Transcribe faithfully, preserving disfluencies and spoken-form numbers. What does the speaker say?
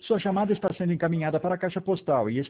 Sua chamada está sendo encaminhada para a caixa postal e